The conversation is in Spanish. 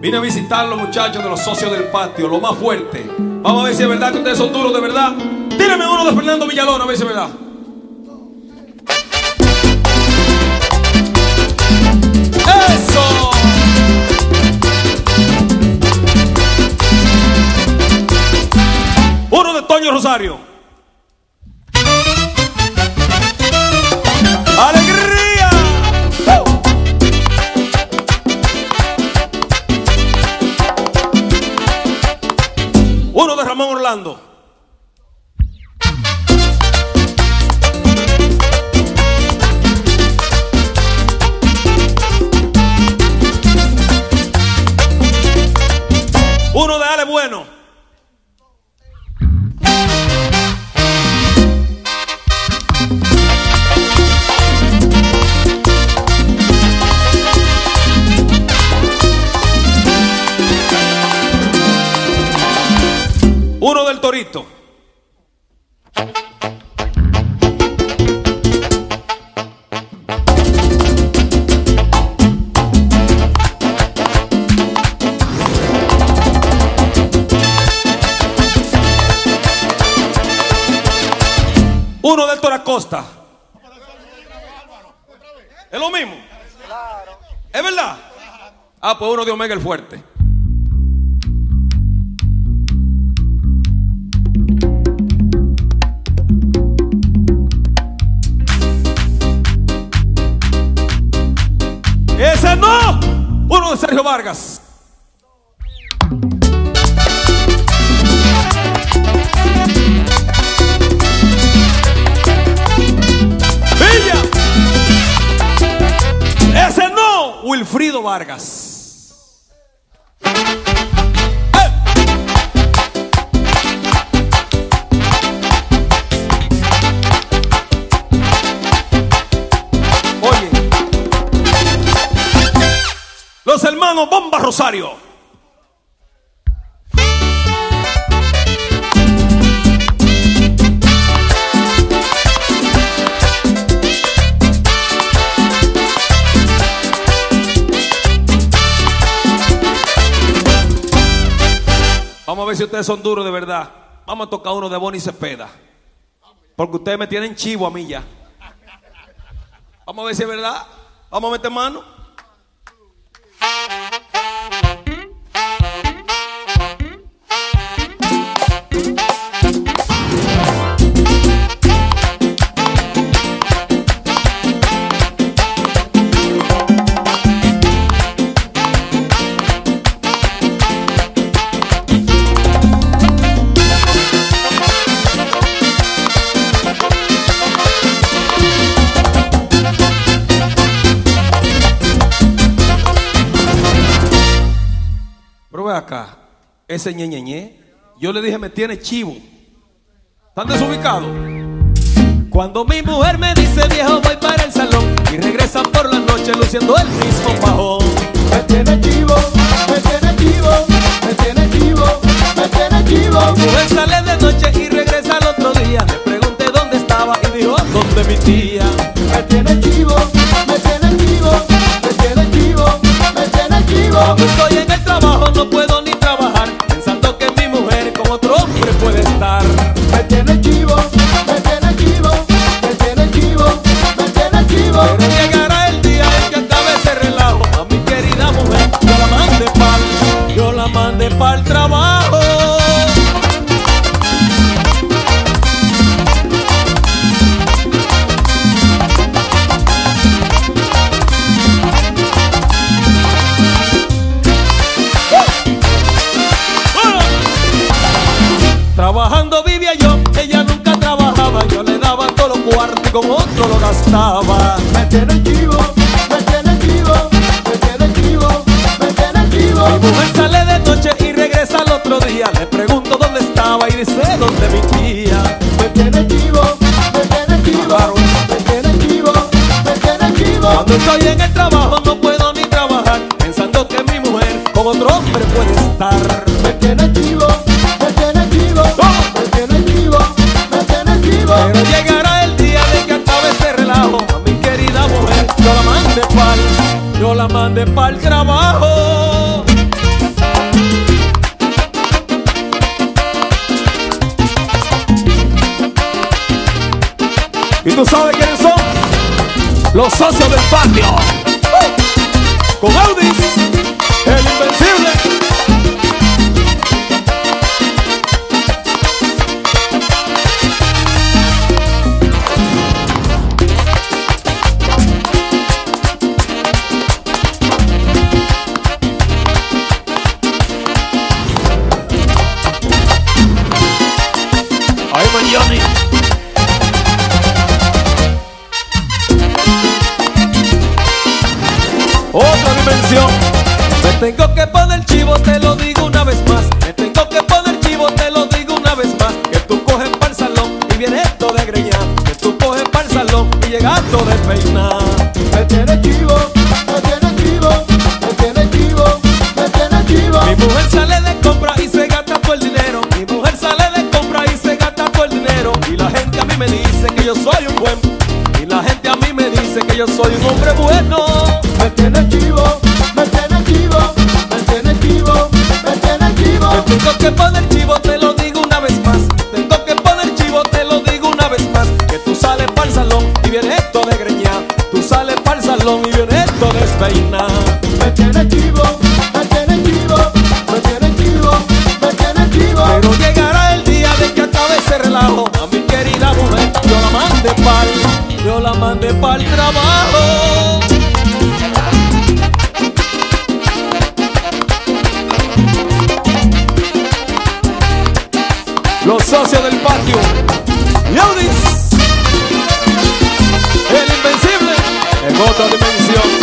Vine a visitar a los muchachos de los socios del patio, lo más fuerte. Vamos a ver si es verdad que ustedes son duros de verdad. Tírame uno de Fernando Villalona, a ver si es verdad. ¡Eso! Uno de Toño Rosario. ¡Alegría! Uno de Ramón Orlando. Uno de Ale Bueno. Uno del Torito. Uno del Toracosta. ¿Es lo mismo? ¿Es verdad? Ah, pues uno de Omega el Fuerte. ¡Ese no! Uno de Sergio Vargas. ¡Villa! ¡Ese no! Wilfrido Vargas. Oye, los hermanos Bomba Rosario. Vamos a ver si ustedes son duros de verdad. Vamos a tocar uno de Bonnie Cepeda, porque ustedes me tienen chivo a mí ya. Vamos a ver si es verdad. Vamos a meter mano. Acá, ese ñeñeñe, yo le dije me tiene chivo. ¿Están desubicados? Cuando mi mujer me dice viejo voy para el salón y regresa por la noche luciendo el mismo bajón. Me tiene chivo, me tiene chivo, me tiene chivo, me tiene chivo. Mi mujer sale de noche y regresa al otro día. Le pregunté dónde estaba y dijo donde mi tía. Me tiene chivo, me tiene chivo, me tiene chivo, me tiene chivo. Cuando estoy en el trabajo no puedo ni trabajar, pensando que mi mujer con otro hombre puede estar. Me tiene chivo, me tiene chivo, me tiene chivo, me tiene chivo. Pero llegará el día en que acabe ese relajo. A mi querida mujer yo la mandé pa'l trabajo. Trabajando vivía yo, ella nunca trabajaba. Yo le daba todos los cuartos y con otro lo gastaba. Me tiene chivo, me tiene chivo, me tiene chivo, me tiene chivo. Mi mujer sale de noche y regresa al otro día. Le pregunto dónde estaba y dice dónde mi tía. Me tiene chivo, me tiene chivo, me tiene chivo, me tiene chivo. Cuando estoy en el trabajo no puedo ni trabajar, pensando que mi mujer con otro hombre puede estar. Me tiene chivo, me tiene chivo, me tiene chivo, me tiene chivo. Pero llegará el día de que acabe ese relajo. A mi querida mujer yo la mandé pa'l trabajo. ¿Y tú sabes quiénes son? Los socios del patio. Con Audis, el invencible. Ahí va Johnny. Otra dimensión. Me tengo que poner chivo, te lo digo una vez más. Me tengo que poner chivo, te lo digo una vez más. Que tú coges para el salón y vienes todo de greñar. Que tú coges para el salón y llegas todo de peinar. Me tiene chivo, me tiene chivo, me tiene chivo, me tiene chivo. Mi mujer sale de compra y se gasta todo el dinero. Mi mujer sale de compra y se gasta todo el dinero. Y la gente a mí me dice que yo soy un buen. Y la gente a mí me dice que yo soy un hombre bueno. Me tiene chivo, me tiene chivo, me tiene chivo, me tiene chivo. Me tengo que poner chivo, te lo digo una vez más. Tengo que poner chivo, te lo digo una vez más. Que tú sales para el salón y vienes todo de greñar. Tú sales para el salón y vienes todo despeinado. Me tiene chivo, me tiene chivo, me tiene chivo, me tiene chivo. Pero llegará el día de que acabe ese relajo. A mi querida mujer yo la mandé pa'l trabajo. Los socios del patio. Yaudis, el invencible, en otra dimensión.